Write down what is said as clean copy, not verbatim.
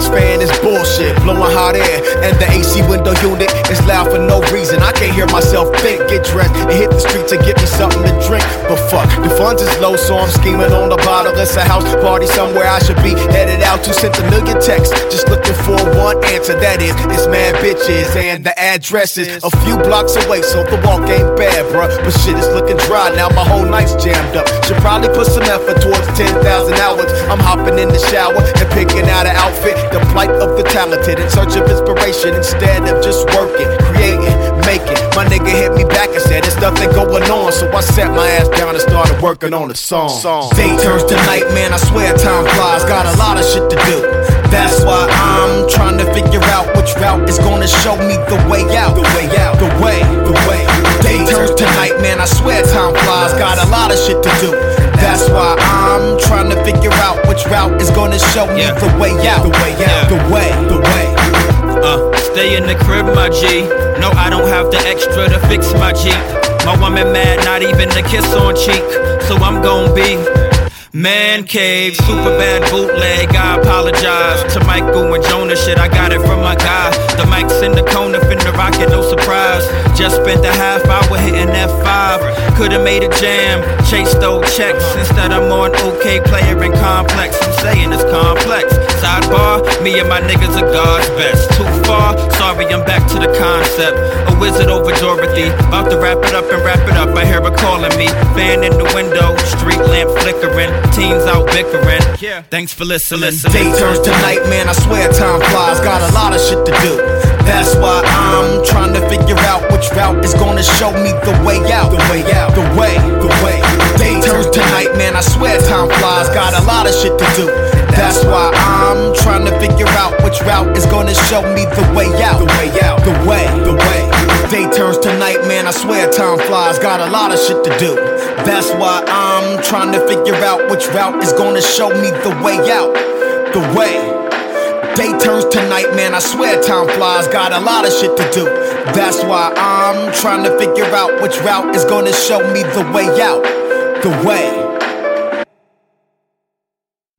fan is bullshit, blowing hot air, and the AC window unit is loud for no reason. I can't hear myself think, get dressed and hit the street to get me something to drink. But fuck, the funds is low, so I'm scheming on a bottle. It's a house party somewhere I should be headed out to. Sent a million texts, just looking for one answer. That is, it's mad bitches, and the address is a few blocks away, so the walk ain't bad, bruh. But shit is looking dry now, my whole night's jammed up. Should probably put some effort towards 10,000 hours. I'm hopping in the shower and picking out an outfit, the plight of the talented, in search of inspiration instead of just working, creating, making. My nigga hit me back and said there's nothing going on, so I sat my ass down and started working on a song. Day turns to night, man, I swear time flies. Got a lot of shit to do. That's why I'm trying to figure out which route is gonna show me the way out. The way out. The way. Day turns to night, man, I swear time flies. Got a lot of shit to do. That's why I'm trying to figure out which route is gonna show me the way out. The way out. The way. Stay in the crib, my G. No, I don't have the extra to fix my Jeep. My woman mad, not even a kiss on cheek. So I'm gon' be man cave, super bad bootleg. I apologize to Michael and Jonah. Shit, I got it from my guy. The mic's in the corner, finna rock it, no surprise. Just spent a half hour hitting F5. Could've made a jam, chased those checks. Instead I'm on OK Player and Complex. I'm saying it's complex. Sidebar, me and my niggas are God's best. Too far, sorry, I'm back to the concept. A wizard over Dorothy, about to wrap it up and wrap it up. I hear her calling me, fan in the window, street lamp flickering, teens out bickering. Thanks for listening. Day turns to night, man, I swear time flies. Got a lot of shit to do. That's why I'm trying to figure out which route is gonna show me the way out. The way out. The way. Day turns to night, man, I swear time flies. Got a lot of shit to do. That's why I'm trying to figure out which route is gonna show me the way out. The way out. The way. Day turns to night, man, I swear time flies. Got a lot of shit to do. That's why I'm trying to figure out which route is gonna show me the way out. The way. Day turns to night, man, I swear time flies. Got a lot of shit to do. That's why I'm trying to figure out which route is gonna show me the way out. The way.